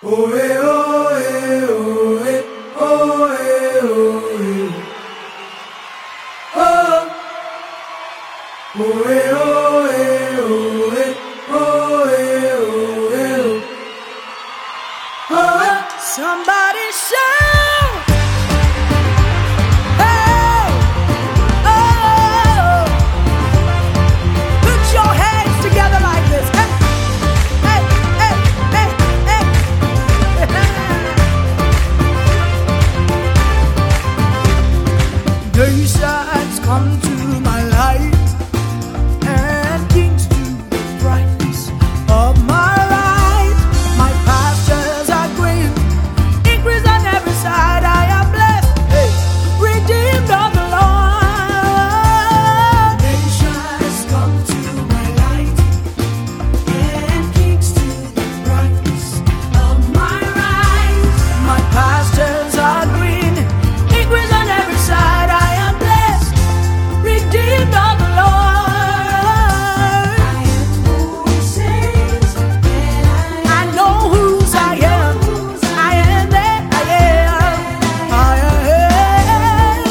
Somebody shout! Hey! Oh! Put your hands together like this. Hey! Hey! Hey! Hey! Hey! Nations come to my life, and kings to the brightness of my life. My pastures are green, increase on every side. I am blessed, hey, redeemed of the Lord. Nations come to my light, and kings to the brightness of my rise. My pastures are green, increase on every side. I am blessed, redeemed of the Lord. I know whose I am. I am that I am. I am.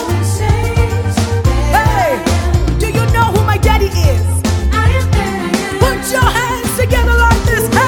Hey, do you know who my daddy is? Put your hands together like this. Hey.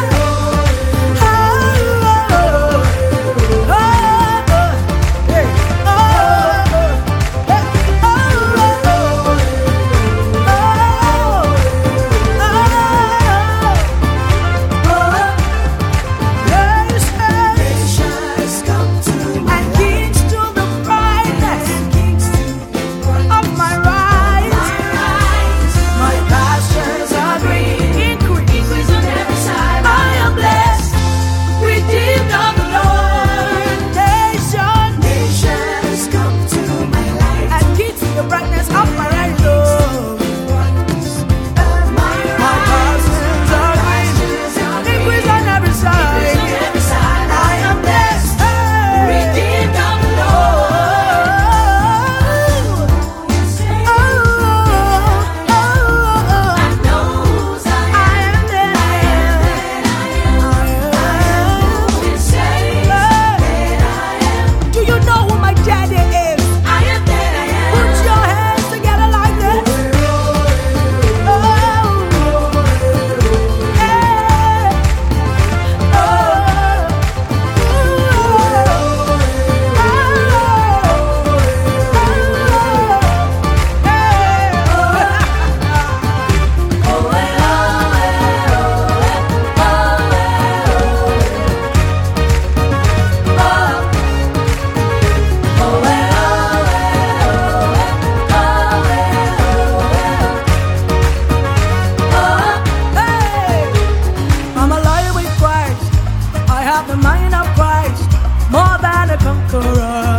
The mind of Christ, more than a conqueror.